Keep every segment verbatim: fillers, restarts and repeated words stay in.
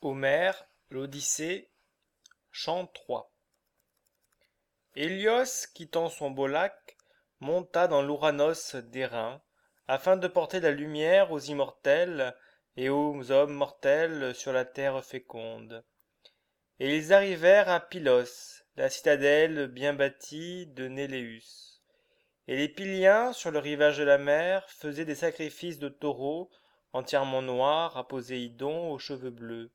Homère, l'Odyssée, chant trois. Hélios, quittant son beau lac, monta dans l'Ouranos d'airain, afin de porter la lumière aux immortels et aux hommes mortels sur la terre féconde. Et ils arrivèrent à Pylos, la citadelle bien bâtie de Néléus. Et les Pyliens, sur le rivage de la mer, faisaient des sacrifices de taureaux entièrement noirs à Poséidon aux cheveux bleus.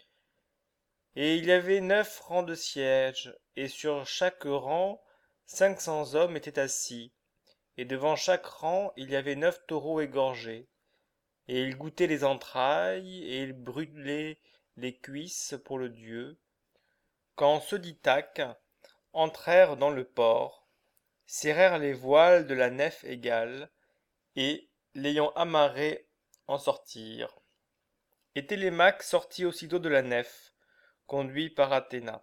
Et il y avait neuf rangs de sièges, et sur chaque rang cinq cents hommes étaient assis, et devant chaque rang il y avait neuf taureaux égorgés. Et ils goûtaient les entrailles, et ils brûlaient les cuisses pour le dieu. Quand ceux d'Ithaque entrèrent dans le port, serrèrent les voiles de la nef égale, et, l'ayant amarrés, en sortirent. Et Télémaque sortit aussitôt de la nef, conduit par Athéna.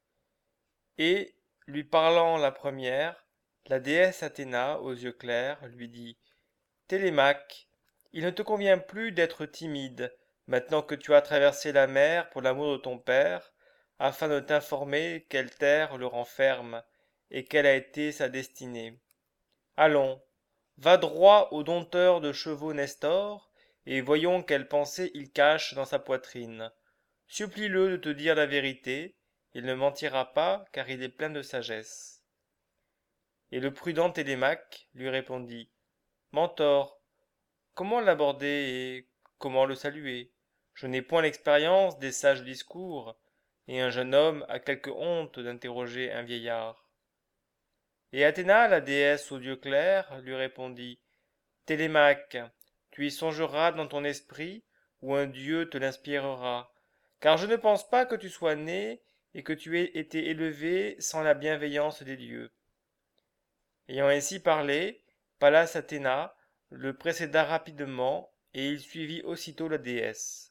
Et, lui parlant la première, la déesse Athéna, aux yeux clairs, lui dit « Télémaque, il ne te convient plus d'être timide, maintenant que tu as traversé la mer pour l'amour de ton père, afin de t'informer quelle terre le renferme, et quelle a été sa destinée. Allons, va droit au dompteur de chevaux Nestor, et voyons quelle pensée il cache dans sa poitrine. Supplie-le de te dire la vérité, il ne mentira pas, car il est plein de sagesse. » Et le prudent Télémaque lui répondit « Mentor, comment l'aborder et comment le saluer? Je n'ai point l'expérience des sages discours, et un jeune homme a quelque honte d'interroger un vieillard. » Et Athéna, la déesse aux yeux clairs, lui répondit « Télémaque, tu y songeras dans ton esprit, ou un dieu te l'inspirera, car je ne pense pas que tu sois né et que tu aies été élevé sans la bienveillance des dieux. » Ayant ainsi parlé, Pallas Athéna le précéda rapidement, et il suivit aussitôt la déesse.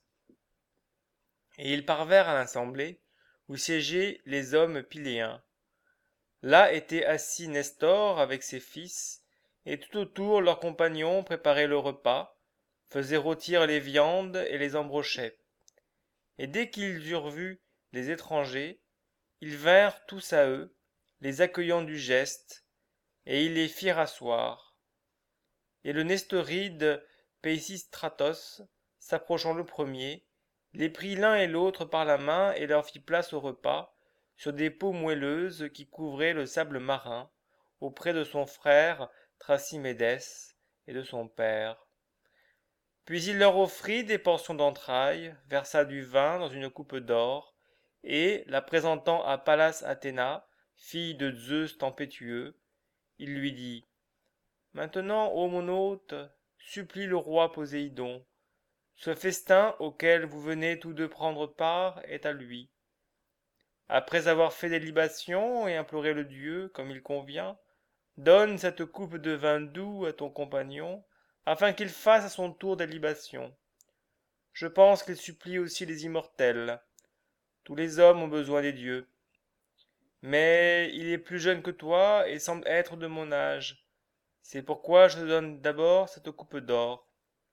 Et ils parvinrent à l'assemblée, où siégeaient les hommes pyléens. Là était assis Nestor avec ses fils, et tout autour leurs compagnons préparaient le repas, faisaient rôtir les viandes et les embrochaient. Et dès qu'ils eurent vu les étrangers, ils vinrent tous à eux, les accueillant du geste, et ils les firent asseoir. Et le nestoride Pésistratos, s'approchant le premier, les prit l'un et l'autre par la main et leur fit place au repas, sur des peaux moelleuses qui couvraient le sable marin, auprès de son frère Thrasymédès et de son père. Puis il leur offrit des portions d'entrailles, versa du vin dans une coupe d'or, et, la présentant à Pallas Athéna, fille de Zeus tempétueux, il lui dit « Maintenant, ô mon hôte, supplie le roi Poséidon. Ce festin auquel vous venez tous deux prendre part est à lui. Après avoir fait des libations et imploré le dieu comme il convient, donne cette coupe de vin doux à ton compagnon, afin qu'il fasse à son tour des libations. Je pense qu'il supplie aussi les immortels. Tous les hommes ont besoin des dieux. Mais il est plus jeune que toi et semble être de mon âge. C'est pourquoi je te donne d'abord cette coupe d'or. »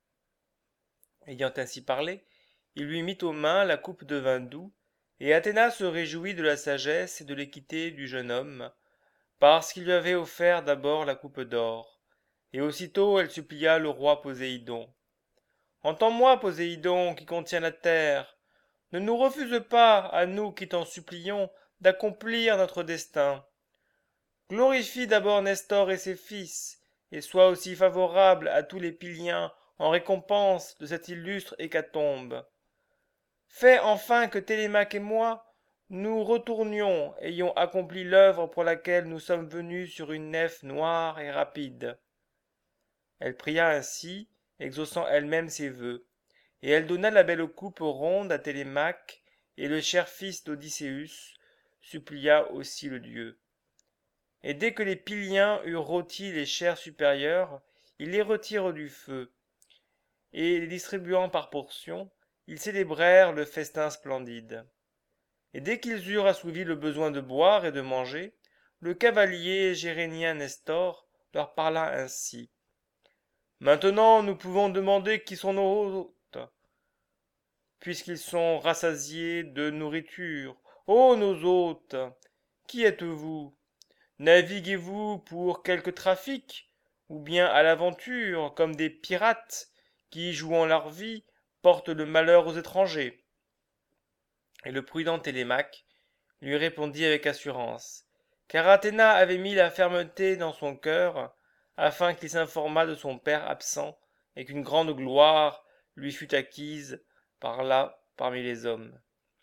Ayant ainsi parlé, il lui mit aux mains la coupe de vin doux, et Athéna se réjouit de la sagesse et de l'équité du jeune homme, parce qu'il lui avait offert d'abord la coupe d'or. Et aussitôt elle supplia le roi Poséidon. « Entends-moi, Poséidon, qui contient la terre, ne nous refuse pas, à nous qui t'en supplions, d'accomplir notre destin. Glorifie d'abord Nestor et ses fils, et sois aussi favorable à tous les Pyliens en récompense de cette illustre hécatombe. Fais enfin que Télémaque et moi, nous retournions, ayant accompli l'œuvre pour laquelle nous sommes venus sur une nef noire et rapide. » Elle pria ainsi, exaucant elle-même ses vœux, et elle donna la belle coupe ronde à Télémaque, et le cher fils d'Odysseus supplia aussi le dieu. Et dès que les Pyliens eurent rôti les chairs supérieures, ils les retirent du feu, et les distribuant par portions, ils célébrèrent le festin splendide. Et dès qu'ils eurent assouvi le besoin de boire et de manger, le cavalier gérénien Nestor leur parla ainsi. « Maintenant nous pouvons demander qui sont nos hôtes. puisqu'ils sont rassasiés de nourriture. Ô nos hôtes, qui êtes-vous? Naviguez-vous pour quelque trafic, ou bien à l'aventure, comme des pirates, qui, jouant leur vie, portent le malheur aux étrangers? Et le prudent Télémaque lui répondit avec assurance, car Athéna avait mis la fermeté dans son cœur, afin qu'il s'informât de son père absent, et qu'une grande gloire lui fût acquise par là parmi les hommes.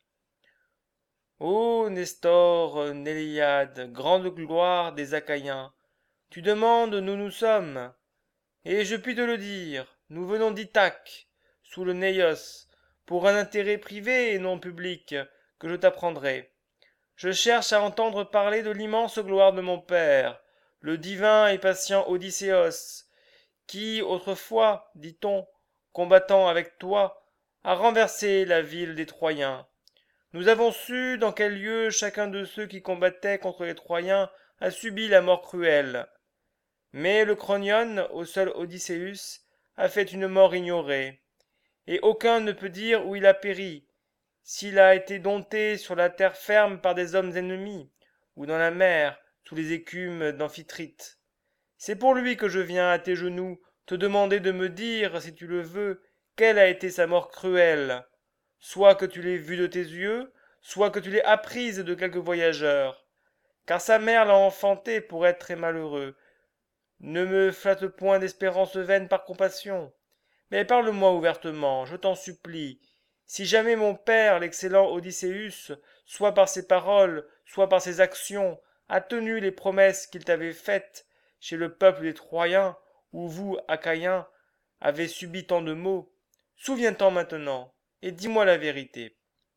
Ô Nestor, Néléiade, grande gloire des Achaïens, tu demandes où nous nous sommes, et je puis te le dire, nous venons d'Ithaque, sous le Néos, pour un intérêt privé et non public, que je t'apprendrai. Je cherche à entendre parler de l'immense gloire de mon père, le divin et patient Odysseos, qui, autrefois, dit-on, combattant avec toi, a renversé la ville des Troyens. Nous avons su dans quel lieu chacun de ceux qui combattaient contre les Troyens a subi la mort cruelle. Mais le Cronion, au seul Odysseus, a fait une mort ignorée, et aucun ne peut dire où il a péri, s'il a été dompté sur la terre ferme par des hommes ennemis, ou dans la mer, sous les écumes d'Amphitrite. C'est pour lui que je viens à tes genoux te demander de me dire, si tu le veux, quelle a été sa mort cruelle, soit que tu l'aies vue de tes yeux, soit que tu l'aies apprise de quelque voyageur. Car sa mère l'a enfanté pour être très malheureux. Ne me flatte point d'espérances vaines par compassion, mais parle-moi ouvertement, je t'en supplie. Si jamais mon père, l'excellent Odysseus, soit par ses paroles, soit par ses actions, a tenu les promesses qu'il t'avait faites chez le peuple des Troyens, où vous, Achaïens, avez subi tant de maux, souviens-t'en maintenant, et dis-moi la vérité.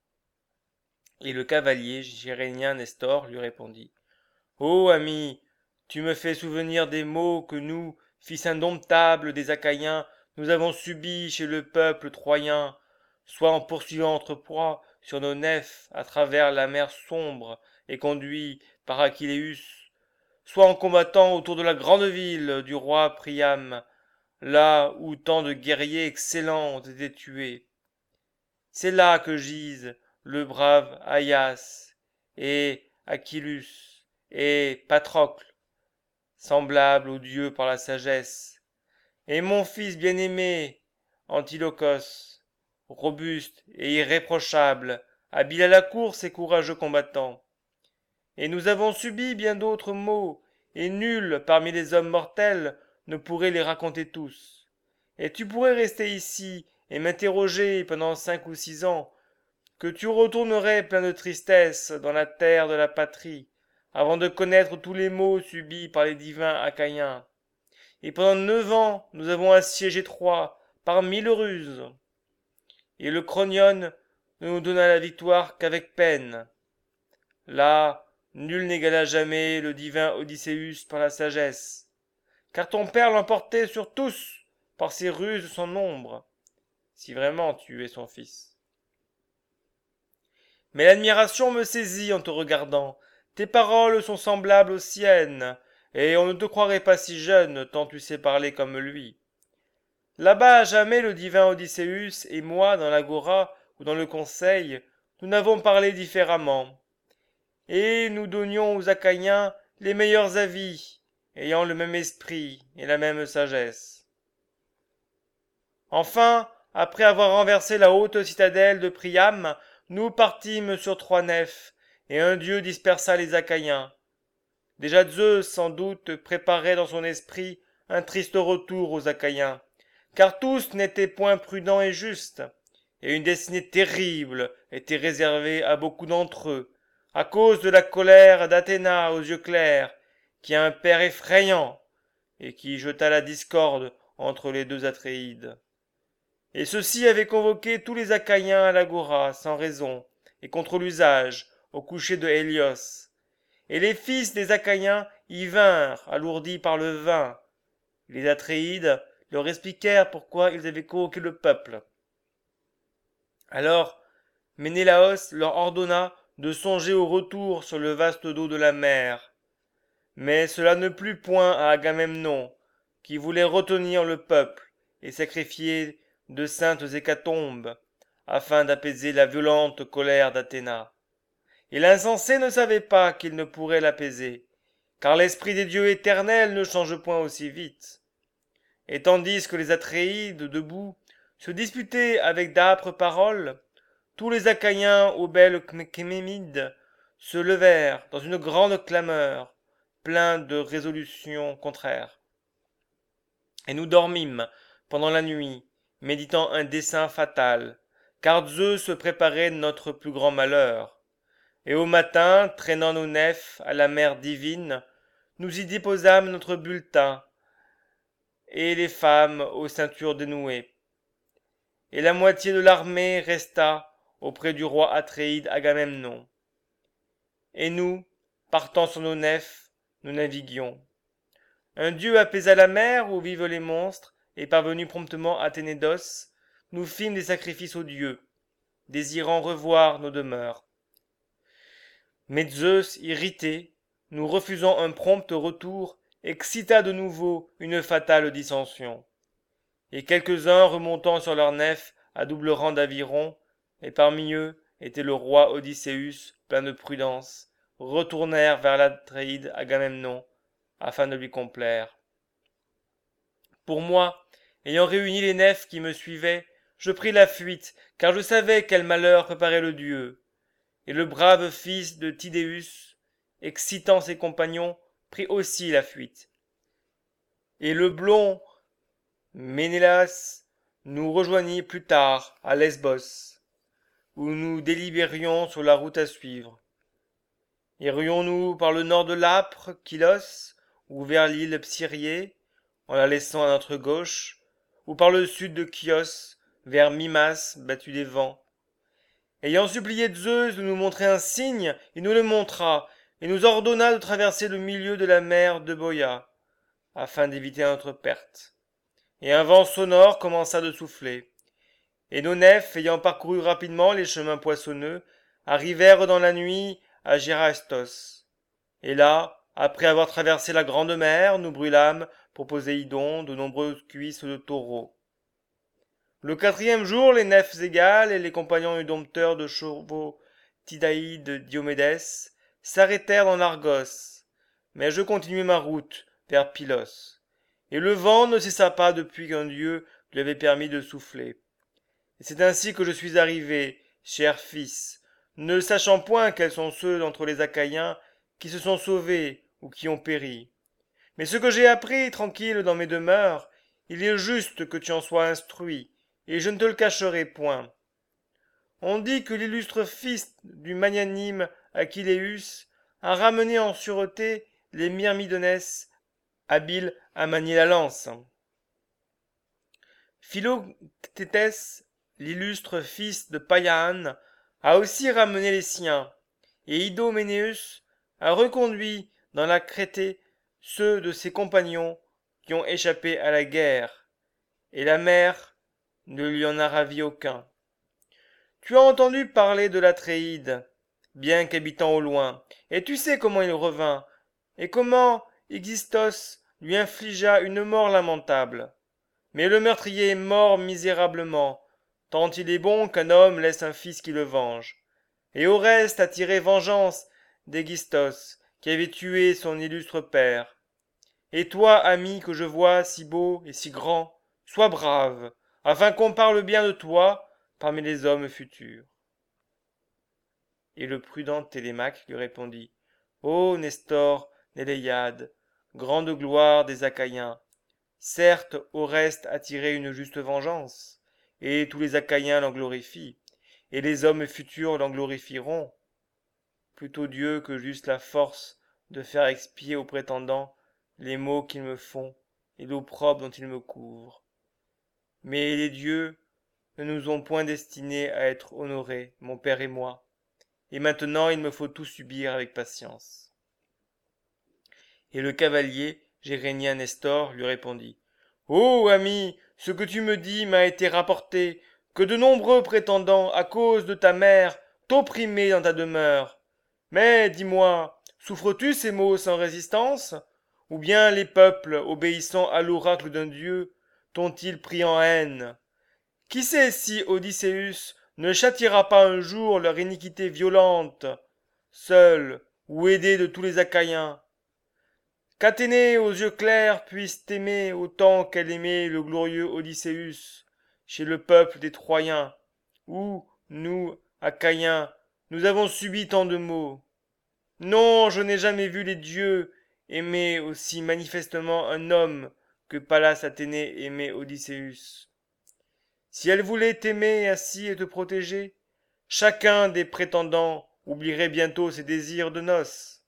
Et le cavalier gyrénien Nestor lui répondit. Ô ami, tu me fais souvenir des maux que nous, fils indomptables des Achaïens, nous avons subis chez le peuple troyen, soit en poursuivant notre proie sur nos nefs à travers la mer sombre et conduits par Achilleus, soit en combattant autour de la grande ville du roi Priam, là où tant de guerriers excellents ont été tués. C'est là que gisent le brave Aias et Achillus et Patrocle, semblables aux dieux par la sagesse, et mon fils bien-aimé, Antilochos, robuste et irréprochable, habile à la course et courageux combattant. Et nous avons subi bien d'autres maux, et nul parmi les hommes mortels ne pourrait les raconter tous. Et tu pourrais rester ici et m'interroger pendant cinq ou six ans, que tu retournerais plein de tristesse dans la terre de la patrie, avant de connaître tous les maux subis par les divins Achaïens. Et pendant neuf ans, nous avons assiégé Troie par mille ruses. Et le Cronion ne nous donna la victoire qu'avec peine. Là, nul n'égala jamais le divin Odysseus par la sagesse, car ton père l'emportait sur tous par ses ruses sans nombre, si vraiment tu es son fils. Mais l'admiration me saisit en te regardant. Tes paroles sont semblables aux siennes, et on ne te croirait pas si jeune, tant tu sais parler comme lui. Là-bas, jamais le divin Odysseus et moi, dans l'agora ou dans le conseil, nous n'avons parlé différemment. Et nous donnions aux Achaïens les meilleurs avis, ayant le même esprit et la même sagesse. Enfin, après avoir renversé la haute citadelle de Priam, nous partîmes sur trois nefs, et un dieu dispersa les Achaïens. Déjà Zeus, sans doute, préparait dans son esprit un triste retour aux Achaïens, car tous n'étaient point prudents et justes, et une destinée terrible était réservée à beaucoup d'entre eux, à cause de la colère d'Athéna aux yeux clairs, qui a un père effrayant, et qui jeta la discorde entre les deux Atréides. Et ceux-ci avaient convoqué tous les Achaïens à l'agora, sans raison, et contre l'usage, au coucher de Hélios. Et les fils des Achaïens y vinrent, alourdis par le vin. Les Atréides leur expliquèrent pourquoi ils avaient convoqué le peuple. Alors, Ménélaos leur ordonna de songer au retour sur le vaste dos de la mer. Mais cela ne plut point à Agamemnon, qui voulait retenir le peuple et sacrifier de saintes hécatombes, afin d'apaiser la violente colère d'Athéna. Et l'insensé ne savait pas qu'il ne pourrait l'apaiser, car l'esprit des dieux éternels ne change point aussi vite. Et tandis que les Atréides, debout, se disputaient avec d'âpres paroles, tous les Achaïens aux belles Chéménides se levèrent dans une grande clameur, pleins de résolutions contraires. Et nous dormîmes pendant la nuit, méditant un dessein fatal, car Zeus préparait notre plus grand malheur. Et au matin, traînant nos nefs à la mer divine, nous y déposâmes notre bulletin, et les femmes aux ceintures dénouées. Et la moitié de l'armée resta auprès du roi Atréide Agamemnon. Et nous, partant sur nos nefs, nous naviguions. Un dieu apaisa la mer où vivent les monstres, et parvenu promptement à Ténédos, nous fîmes des sacrifices aux dieux, désirant revoir nos demeures. Mais Zeus, irrité, nous refusant un prompt retour, excita de nouveau une fatale dissension. Et quelques-uns remontant sur leurs nefs à double rang d'avirons, et parmi eux était le roi Odysseus, plein de prudence, retournèrent vers l'Atréide Agamemnon, afin de lui complaire. Pour moi, ayant réuni les nefs qui me suivaient, je pris la fuite, car je savais quel malheur préparait le dieu. Et le brave fils de Tydéus, excitant ses compagnons, prit aussi la fuite. Et le blond Ménélas nous rejoignit plus tard à Lesbos, où nous délibérions sur la route à suivre. Irions-nous par le nord de l'âpre, Pylos, ou vers l'île Psyriée, en la laissant à notre gauche, ou par le sud de Chios, vers Mimas, battu des vents. Ayant supplié Zeus de nous montrer un signe, il nous le montra, et nous ordonna de traverser le milieu de la mer de Boïa, afin d'éviter notre perte. Et un vent sonore commença de souffler. Et nos nefs, ayant parcouru rapidement les chemins poissonneux, arrivèrent dans la nuit à Gérastos. Et là, après avoir traversé la grande mer, nous brûlâmes pour Poséidon de nombreuses cuisses de taureaux. Le quatrième jour, les nefs égales et les compagnons du dompteur de chevaux Tydaïde Diomédès s'arrêtèrent dans l'Argos, mais je continuai ma route vers Pylos. Et le vent ne cessa pas depuis qu'un dieu lui avait permis de souffler. Et c'est ainsi que je suis arrivé, cher fils, ne sachant point quels sont ceux d'entre les Achaïens qui se sont sauvés ou qui ont péri. Mais ce que j'ai appris tranquille dans mes demeures, il est juste que tu en sois instruit, et je ne te le cacherai point. On dit que l'illustre fils du magnanime Achilléus a ramené en sûreté les Myrmidonès, habiles à manier la lance. Philoctétès, l'illustre fils de Païan, a aussi ramené les siens, et Idoménéus a reconduit dans la Crétée ceux de ses compagnons qui ont échappé à la guerre, et la mer ne lui en a ravi aucun. Tu as entendu parler de l'Atréide, bien qu'habitant au loin, et tu sais comment il revint, et comment Aigisthos lui infligea une mort lamentable. Mais le meurtrier est mort misérablement, tant il est bon qu'un homme laisse un fils qui le venge. Et Oreste a tiré vengeance d'Aigisthos, qui avait tué son illustre père. Et toi, ami que je vois si beau et si grand, sois brave, afin qu'on parle bien de toi parmi les hommes futurs. Et le prudent Télémaque lui répondit, Ô Nestor, Néléiade, grande gloire des Achaïens, certes Oreste a tiré une juste vengeance, et tous les Achaïens l'en glorifient, et les hommes futurs l'en glorifieront. Plutôt Dieu que j'eusse la force de faire expier aux prétendants les maux qu'ils me font et l'opprobre dont ils me couvrent. Mais les dieux ne nous ont point destinés à être honorés, mon père et moi, et maintenant il me faut tout subir avec patience. Et le cavalier, Gérénien Nestor, lui répondit. Ô ami, ce que tu me dis m'a été rapporté, que de nombreux prétendants, à cause de ta mère, t'opprimaient dans ta demeure. Mais, dis-moi, souffres-tu ces maux sans résistance? Ou bien les peuples, obéissant à l'oracle d'un dieu, t'ont-ils pris en haine? Qui sait si Odysseus ne châtiera pas un jour leur iniquité violente, seul ou aidé de tous les Achaïens? Qu'Athénée aux yeux clairs puisse t'aimer autant qu'elle aimait le glorieux Odysseus chez le peuple des Troyens, où, nous, Achaïens, nous avons subi tant de maux. Non, je n'ai jamais vu les dieux aimer aussi manifestement un homme que Pallas Athénée aimait Odysseus. Si elle voulait t'aimer ainsi et te protéger, chacun des prétendants oublierait bientôt ses désirs de noces.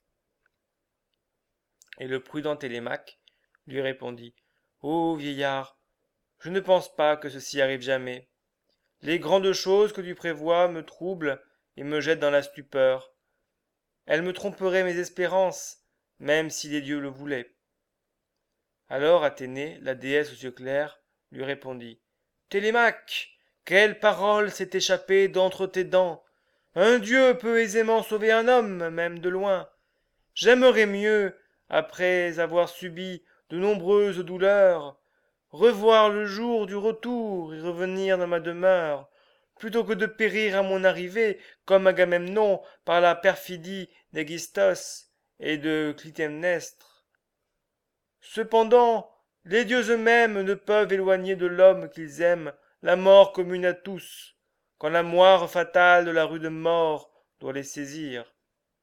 Et le prudent Télémaque lui répondit: Ô vieillard, je ne pense pas que ceci arrive jamais. Les grandes choses que tu prévois me troublent et me jettent dans la stupeur. Elles me tromperaient mes espérances, même si les dieux le voulaient. Alors Athénée, la déesse aux yeux clairs, lui répondit: Télémaque, quelle parole s'est échappée d'entre tes dents? Un dieu peut aisément sauver un homme, même de loin. J'aimerais mieux, après avoir subi de nombreuses douleurs, revoir le jour du retour et revenir dans ma demeure, plutôt que de périr à mon arrivée, comme Agamemnon, par la perfidie d'Aigisthos et de Clytemnestre. Cependant, les dieux eux-mêmes ne peuvent éloigner de l'homme qu'ils aiment la mort commune à tous, quand la moire fatale de la rude mort doit les saisir.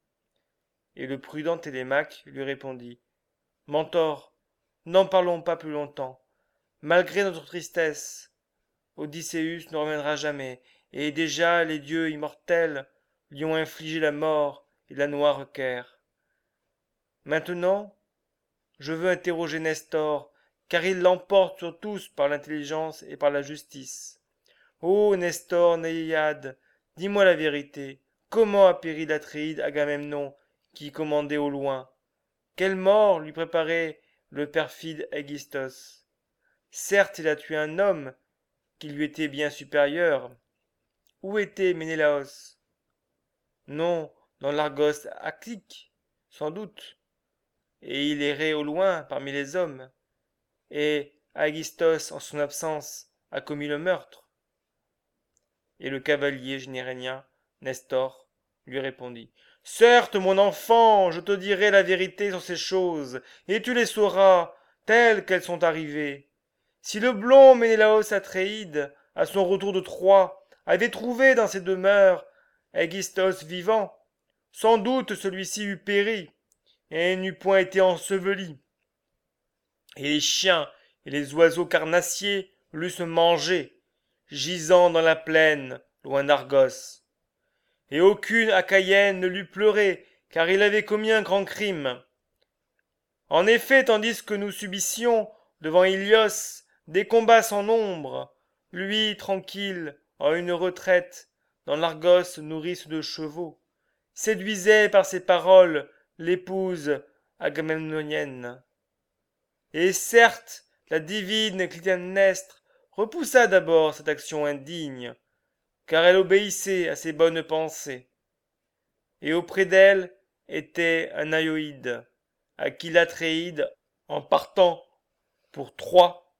Et le prudent Télémaque lui répondit: Mentor, n'en parlons pas plus longtemps. Malgré notre tristesse, Odysseus ne reviendra jamais, et déjà les dieux immortels lui ont infligé la mort et la noire guerre. Maintenant, je veux interroger Nestor, car il l'emporte sur tous par l'intelligence et par la justice. Ô Nestor Naïade, dis-moi la vérité. Comment a péri l'Atréide Agamemnon, qui commandait au loin? Quelle mort lui préparait le perfide Aigisthos? Certes, il a tué un homme qui lui était bien supérieur. Où était Ménélaos? Non, dans l'Argos attique, sans doute. Et il errait au loin parmi les hommes. Et Aigisthos, en son absence, a commis le meurtre. Et le cavalier générénien, Nestor, lui répondit: Certes, mon enfant, je te dirai la vérité sur ces choses, et tu les sauras, telles qu'elles sont arrivées. Si le blond Ménélaos Atréide, à son retour de Troie, avait trouvé dans ses demeures Aigisthos vivant, sans doute celui-ci eût péri, et n'eût point été enseveli. Et les chiens et les oiseaux carnassiers l'eussent mangé, gisant dans la plaine, loin d'Argos. Et aucune Achaïenne ne l'eût pleuré, car il avait commis un grand crime. En effet, tandis que nous subissions, devant Ilios, des combats sans nombre, lui, tranquille, en une retraite, dans l'Argos nourrice de chevaux, séduisait par ses paroles l'épouse agamemnonienne. Et certes, la divine Clytemnestre repoussa d'abord cette action indigne, car elle obéissait à ses bonnes pensées. Et auprès d'elle était un Aïoïde, à qui l'Atréide, en partant pour Troie,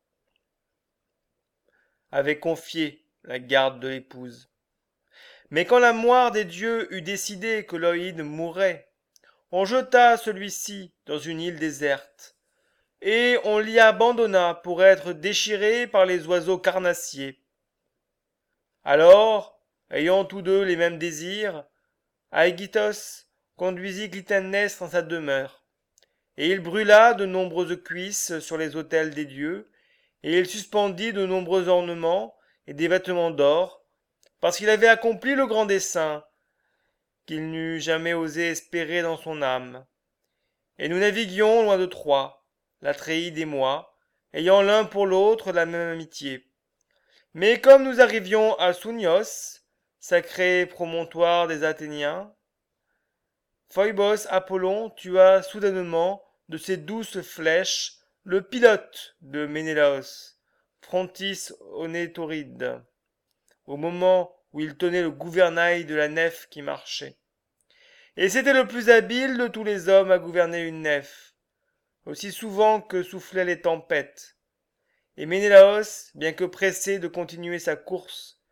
avait confié la garde de l'épouse. Mais quand la moire des dieux eut décidé que l'Aïoïde mourrait, on jeta celui-ci dans une île déserte, et on l'y abandonna pour être déchiré par les oiseaux carnassiers. Alors, ayant tous deux les mêmes désirs, Aigisthos conduisit Clytemnestre dans sa demeure, et il brûla de nombreuses cuisses sur les autels des dieux, et il suspendit de nombreux ornements et des vêtements d'or, parce qu'il avait accompli le grand dessein qu'il n'eût jamais osé espérer dans son âme. Et nous naviguions loin de Troie, l'Atréide et moi, ayant l'un pour l'autre la même amitié. Mais comme nous arrivions à Sounios, sacré promontoire des Athéniens, Phoebos Apollon tua soudainement de ses douces flèches le pilote de Ménélaos, Phrontis Onétoride, au moment où il tenait le gouvernail de la nef qui marchait. Et c'était le plus habile de tous les hommes à gouverner une nef, aussi souvent que soufflaient les tempêtes. Et Ménélaos, bien que pressé de continuer sa course,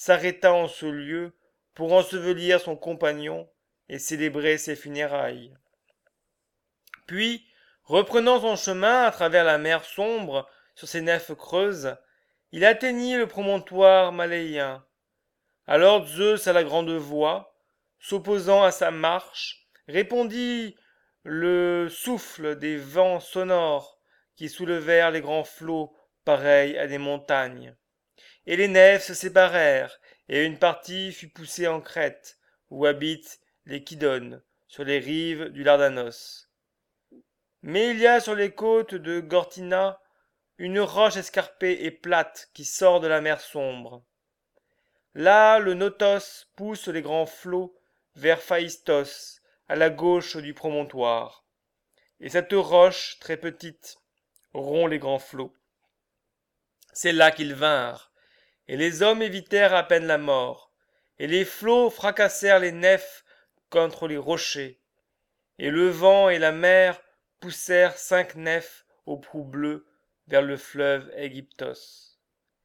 s'arrêta en ce lieu pour ensevelir son compagnon et célébrer ses funérailles. Puis, reprenant son chemin à travers la mer sombre sur ses nefs creuses, il atteignit le promontoire maléien. Alors Zeus à la grande voix, s'opposant à sa marche, répondit le souffle des vents sonores qui soulevèrent les grands flots pareils à des montagnes. Et les nefs se séparèrent, et une partie fut poussée en Crète, où habitent les Kydones, sur les rives du Dardanos. Mais il y a sur les côtes de Gortyna une roche escarpée et plate qui sort de la mer sombre. Là, le Notos pousse les grands flots vers Phaïstos, à la gauche du promontoire. Et cette roche, très petite, rompt les grands flots. C'est là qu'ils vinrent, et les hommes évitèrent à peine la mort, et les flots fracassèrent les nefs contre les rochers, et le vent et la mer poussèrent cinq nefs aux proues bleues vers le fleuve Égyptos.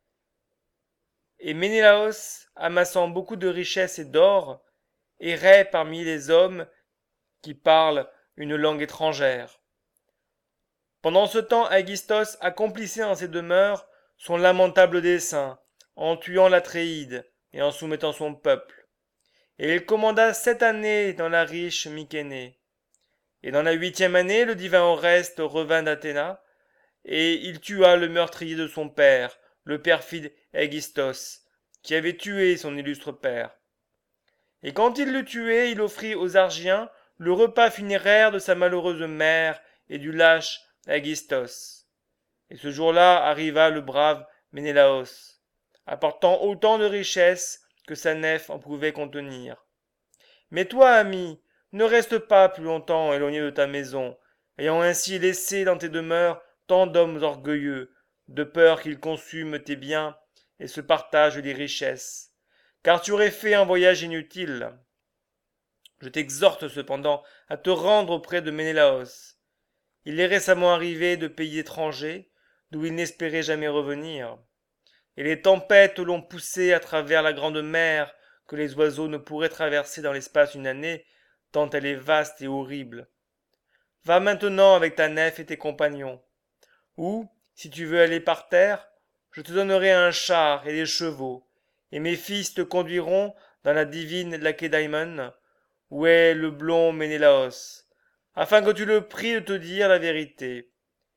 Et Ménélaos, amassant beaucoup de richesses et d'or, errait parmi les hommes qui parlent une langue étrangère. Pendant ce temps, Aegisthos accomplissait en ses demeures son lamentable dessein, en tuant l'Atréide et en soumettant son peuple. Et il commanda sept années dans la riche Mykénée. Et dans la huitième année, le divin Oreste revint d'Athéna, et il tua le meurtrier de son père, le perfide Aegisthos, qui avait tué son illustre père. Et quand il l'eut tué, il offrit aux Argiens le repas funéraire de sa malheureuse mère et du lâche Aegisthos. Et ce jour-là arriva le brave Ménélaos, apportant autant de richesses que sa nef en pouvait contenir. Mais toi, ami, ne reste pas plus longtemps éloigné de ta maison, ayant ainsi laissé dans tes demeures tant d'hommes orgueilleux, de peur qu'ils consument tes biens et se partagent les richesses, car tu aurais fait un voyage inutile. Je t'exhorte cependant à te rendre auprès de Ménélaos. Il est récemment arrivé de pays étrangers, d'où il n'espérait jamais revenir. Et les tempêtes l'ont poussé à travers la grande mer que les oiseaux ne pourraient traverser dans l'espace d'une année, tant elle est vaste et horrible. Va maintenant avec ta nef et tes compagnons. Ou, si tu veux aller par terre, je te donnerai un char et des chevaux, et mes fils te conduiront dans la divine Lacédaïmon, où est le blond Ménélaos, afin que tu le pries de te dire la vérité.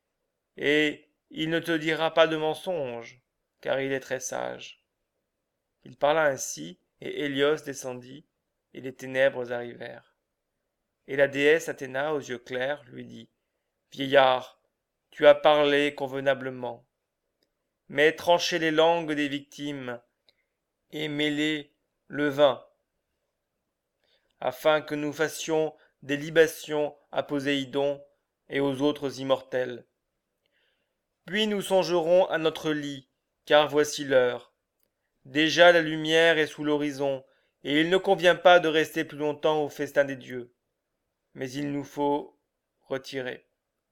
Et il ne te dira pas de mensonge, car il est très sage. Il parla ainsi, et Hélios descendit, et les ténèbres arrivèrent. Et la déesse Athéna, aux yeux clairs, lui dit « Vieillard, tu as parlé convenablement, mais tranchez les langues des victimes, et mêlez le vin, afin que nous fassions des libations à Poséidon et aux autres immortels. Puis nous songerons à notre lit, car voici l'heure. Déjà la lumière est sous l'horizon, et il ne convient pas de rester plus longtemps au festin des dieux. Mais il nous faut retirer. »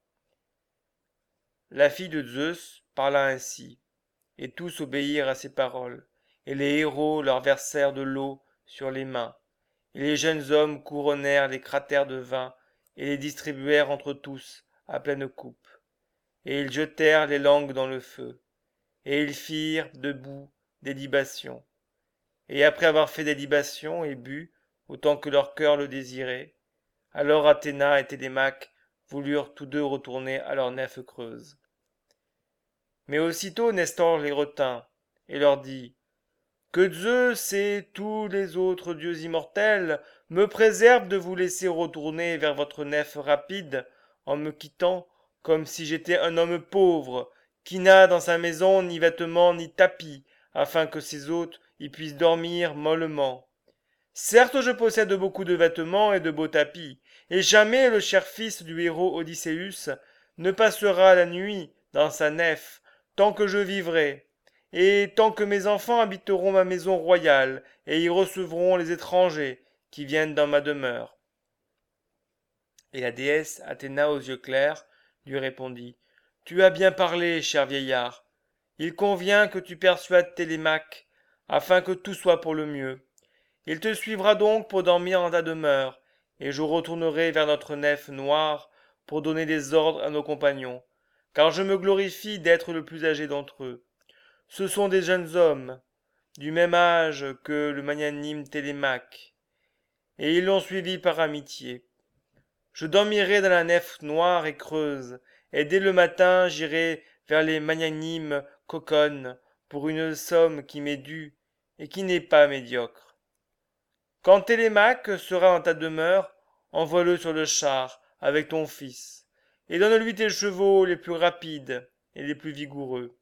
La fille de Zeus parla ainsi, et tous obéirent à ses paroles, et les héros leur versèrent de l'eau sur les mains, et les jeunes hommes couronnèrent les cratères de vin, et les distribuèrent entre tous à pleine coupe. Et ils jetèrent les langues dans le feu, et ils firent debout des libations. Et après avoir fait des libations et bu, autant que leur cœur le désirait, alors Athéna et Télémaque voulurent tous deux retourner à leur nef creuse. Mais aussitôt Nestor les retint, et leur dit « Que Zeus et tous les autres dieux immortels me préservent de vous laisser retourner vers votre nef rapide, en me quittant comme si j'étais un homme pauvre, qui n'a dans sa maison ni vêtements ni tapis, afin que ses hôtes y puissent dormir mollement. Certes, je possède beaucoup de vêtements et de beaux tapis, et jamais le cher fils du héros Odysseus ne passera la nuit dans sa nef, tant que je vivrai, et tant que mes enfants habiteront ma maison royale, et y recevront les étrangers qui viennent dans ma demeure. » Et la déesse Athéna aux yeux clairs lui répondit « Tu as bien parlé, cher vieillard. Il convient que tu persuades Télémaque, afin que tout soit pour le mieux. Il te suivra donc pour dormir dans ta demeure, et je retournerai vers notre nef noire pour donner des ordres à nos compagnons, car je me glorifie d'être le plus âgé d'entre eux. Ce sont des jeunes hommes, du même âge que le magnanime Télémaque, et ils l'ont suivi par amitié. Je dormirai dans la nef noire et creuse, et dès le matin j'irai vers les magnanimes coconnes pour une somme qui m'est due et qui n'est pas médiocre. Quand Télémaque sera dans ta demeure, envoie-le sur le char avec ton fils, et donne-lui tes chevaux les plus rapides et les plus vigoureux.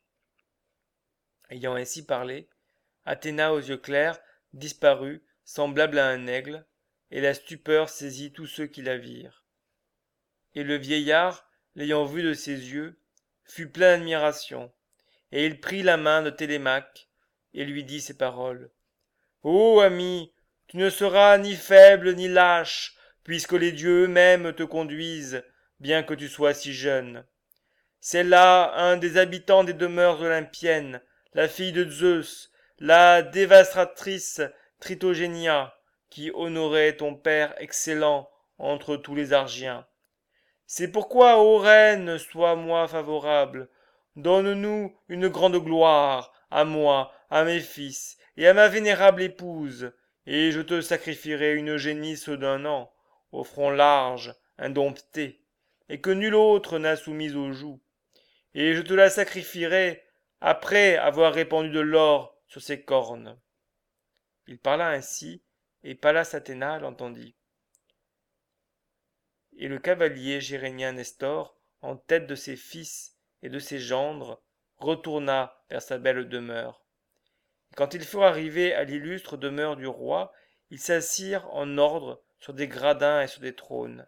Ayant ainsi parlé, Athéna aux yeux clairs disparut, semblable à un aigle, et la stupeur saisit tous ceux qui la virent. Et le vieillard, l'ayant vue de ses yeux, fut plein d'admiration, et il prit la main de Télémaque et lui dit ces paroles. Ô ami, tu ne seras ni faible ni lâche, puisque les dieux eux-mêmes te conduisent, bien que tu sois si jeune. C'est là un des habitants des demeures olympiennes, la fille de Zeus, la dévastatrice Tritogénia, qui honorait ton père excellent entre tous les Argiens. C'est pourquoi, ô reine, sois-moi favorable. Donne-nous une grande gloire, à moi, à mes fils, et à ma vénérable épouse, et je te sacrifierai une génisse d'un an, au front large, indompté, et que nul autre n'a soumise aux joues. Et je te la sacrifierai après avoir répandu de l'or sur ses cornes. Il parla ainsi, et Pallas Athéna l'entendit. Et le cavalier gérénien Nestor, en tête de ses fils et de ses gendres, retourna vers sa belle demeure. Et quand ils furent arrivés à l'illustre demeure du roi, ils s'assirent en ordre sur des gradins et sur des trônes.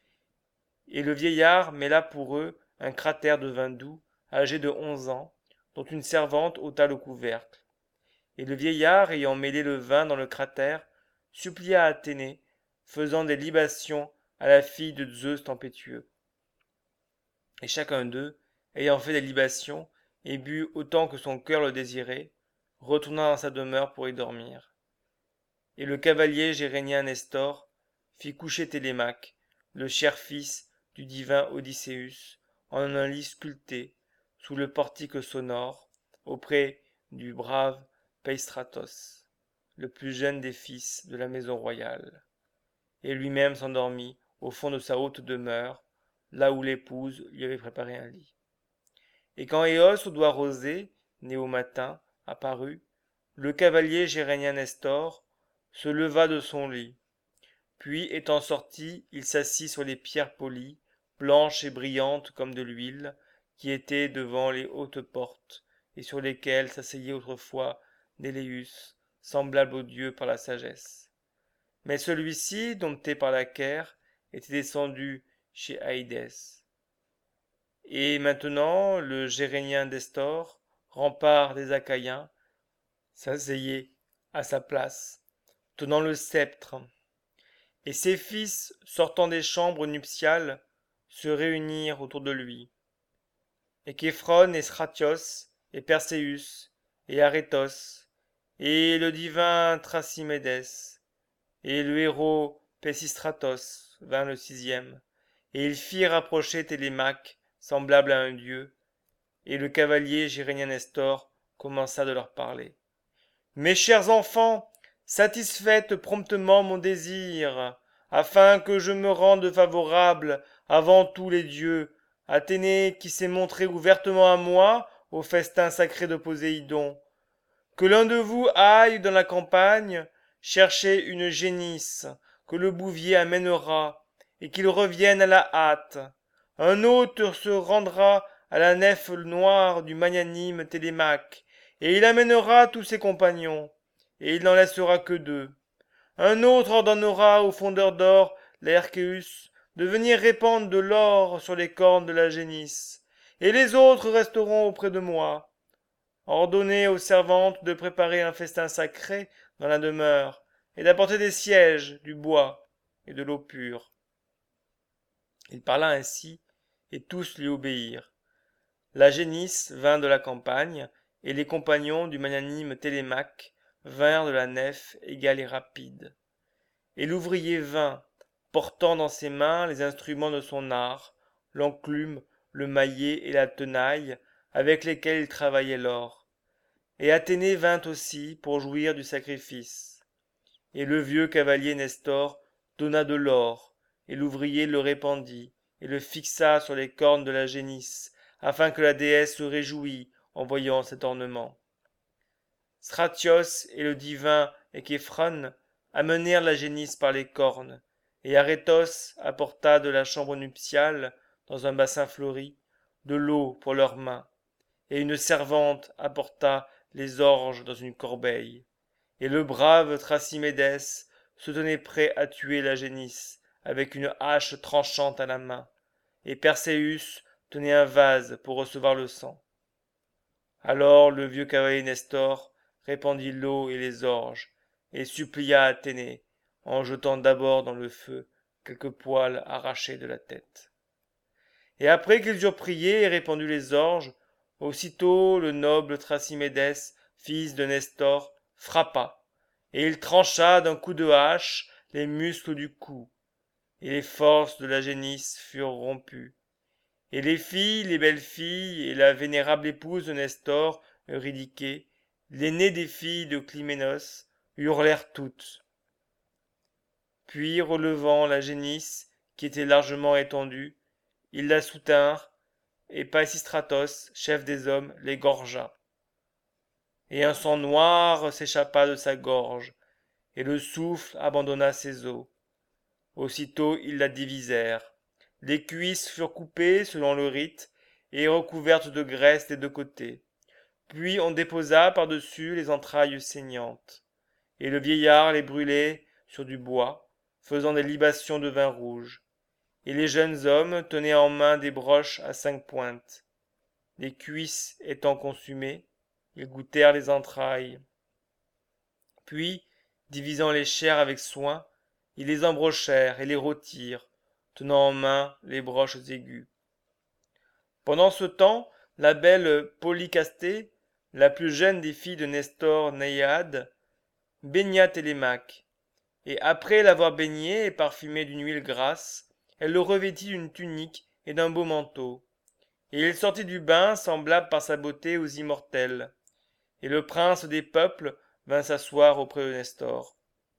Et le vieillard mêla pour eux un cratère de vin doux, âgé de onze ans, dont une servante ôta le couvercle. Et le vieillard, ayant mêlé le vin dans le cratère, supplia Athénée, faisant des libations à la fille de Zeus tempétueux. Et chacun d'eux, ayant fait des libations, et bu autant que son cœur le désirait, retourna dans sa demeure pour y dormir. Et le cavalier gérénien Nestor fit coucher Télémaque, le cher fils du divin Odysseus, en un lit sculpté, sous le portique sonore, auprès du brave Peistratos, le plus jeune des fils de la maison royale. Et lui-même s'endormit au fond de sa haute demeure, là où l'épouse lui avait préparé un lit. Et quand Éos aux doigts rosés, né au matin, apparut, le cavalier gérénien Nestor se leva de son lit. Puis, étant sorti, il s'assit sur les pierres polies, blanches et brillantes comme de l'huile, qui étaient devant les hautes portes, et sur lesquelles s'asseyait autrefois Néléus, semblable aux dieux par la sagesse. Mais celui-ci, dompté par la Caire, était descendu chez Aïdès. Et maintenant, le Gérénien Nestor, rempart des Achaïens, s'asseyait à sa place, tenant le sceptre. Et ses fils, sortant des chambres nuptiales, se réunirent autour de lui. Et Képhron et Stratios, et Perséus, et Arétos, et le divin Thrasymédès, et le héros Pésistratos vint le sixième, et ils firent approcher Télémaque, semblable à un dieu, et le cavalier Gérénien Nestor commença de leur parler. Mes chers enfants, satisfaites promptement mon désir, afin que je me rende favorable avant tous les dieux, Athénée qui s'est montrée ouvertement à moi au festin sacré de Poséidon, que l'un de vous aille dans la campagne chercher une génisse que le bouvier amènera, et qu'il revienne à la hâte. Un autre se rendra à la nef noire du magnanime Télémaque, et il amènera tous ses compagnons, et il n'en laissera que deux. Un autre ordonnera au fondeur d'or, Laërceus, de venir répandre de l'or sur les cornes de la génisse, et les autres resteront auprès de moi. Ordonnez aux servantes de préparer un festin sacré dans la demeure, et d'apporter des sièges, du bois et de l'eau pure. Il parla ainsi, et tous lui obéirent. La génisse vint de la campagne, et les compagnons du magnanime Télémaque vinrent de la nef égale et rapide. Et l'ouvrier vint, portant dans ses mains les instruments de son art, l'enclume, le maillet et la tenaille, avec lesquels il travaillait l'or. Et Athénée vint aussi pour jouir du sacrifice. Et le vieux cavalier Nestor donna de l'or, et l'ouvrier le répandit, et le fixa sur les cornes de la génisse, afin que la déesse se réjouît en voyant cet ornement. Stratios et le divin Échéphron amenèrent la génisse par les cornes, et Arétos apporta de la chambre nuptiale, dans un bassin fleuri, de l'eau pour leurs mains, et une servante apporta les orges dans une corbeille. Et le brave Thrasymédès se tenait prêt à tuer la génisse, avec une hache tranchante à la main, et Perséus tenait un vase pour recevoir le sang. Alors le vieux cavalier Nestor répandit l'eau et les orges, et supplia Athénée, en jetant d'abord dans le feu quelques poils arrachés de la tête. Et après qu'ils eurent prié et répandu les orges, aussitôt le noble Thrasymédès, fils de Nestor, frappa, et il trancha d'un coup de hache les muscles du cou, et les forces de la génisse furent rompues. Et les filles, les belles filles, et la vénérable épouse de Nestor, Eurydiké, l'aînée des filles de Clyménos, hurlèrent toutes. Puis, relevant la génisse, qui était largement étendue, ils la soutinrent, et Pisistratos, chef des hommes, l'égorgea. Et un sang noir s'échappa de sa gorge, et le souffle abandonna ses os. Aussitôt ils la divisèrent. Les cuisses furent coupées selon le rite, et recouvertes de graisse des deux côtés. Puis on déposa par-dessus les entrailles saignantes. Et le vieillard les brûlait sur du bois, faisant des libations de vin rouge. Et les jeunes hommes tenaient en main des broches à cinq pointes. Les cuisses étant consumées, ils goûtèrent les entrailles. Puis, divisant les chairs avec soin, ils les embrochèrent et les rôtirent, tenant en main les broches aiguës. Pendant ce temps, la belle Polycastée, la plus jeune des filles de Nestor Naïade, baigna Télémaque, et après l'avoir baigné et parfumé d'une huile grasse, elle le revêtit d'une tunique et d'un beau manteau. Et il sortit du bain semblable par sa beauté aux immortels. Et le prince des peuples vint s'asseoir auprès de Nestor.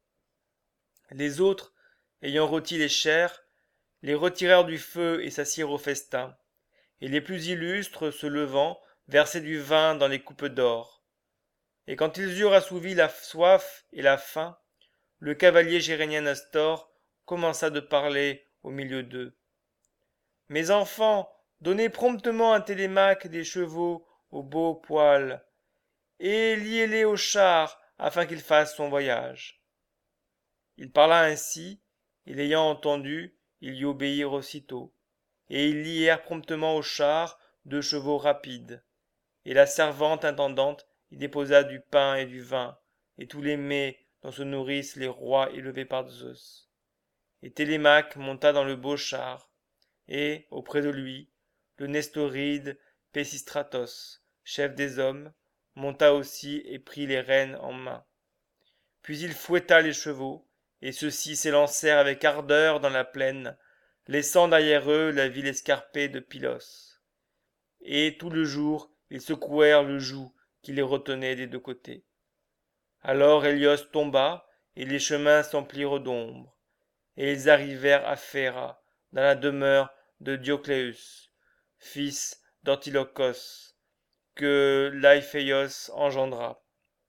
Les autres, ayant rôti les chairs, les retirèrent du feu et s'assirent au festin. Et les plus illustres, se levant, versaient du vin dans les coupes d'or. Et quand ils eurent assouvi la soif et la faim, le cavalier gérénien Nestor commença de parler au milieu d'eux. Mes enfants, donnez promptement à Télémaque des chevaux aux beaux poils, et liez-les au char afin qu'il fasse son voyage. Il parla ainsi, et l'ayant entendu, ils y obéirent aussitôt, et ils lièrent promptement au char deux chevaux rapides. Et la servante intendante y déposa du pain et du vin, et tous les mets dont se nourrissent les rois élevés par Zeus. Et Télémaque monta dans le beau char, et, auprès de lui, le nestoride Pésistratos, chef des hommes, monta aussi et prit les rênes en main. Puis il fouetta les chevaux, et ceux-ci s'élancèrent avec ardeur dans la plaine, laissant derrière eux la ville escarpée de Pylos. Et tout le jour ils secouèrent le joug qui les retenait des deux côtés. Alors Hélios tomba, et les chemins s'emplirent d'ombre, et ils arrivèrent à Phéra, dans la demeure de Diocléus, fils d'Antilochos, que Laïphéios engendra.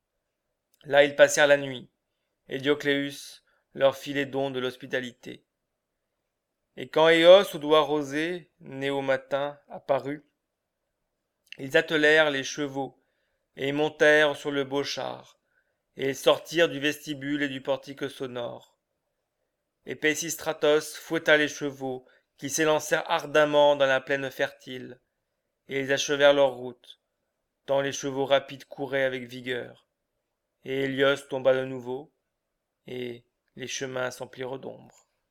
Là ils passèrent la nuit, et Diocléus leur fit les dons de l'hospitalité. Et quand Éos aux doigts rosés, né au matin, apparut, ils attelèrent les chevaux, et montèrent sur le beau char, et ils sortirent du vestibule et du portique sonore. Et Pésistratos fouetta les chevaux, qui s'élancèrent ardemment dans la plaine fertile, et ils achevèrent leur route, tant les chevaux rapides couraient avec vigueur. Et Hélios tomba de nouveau, et les chemins s'emplirent d'ombre.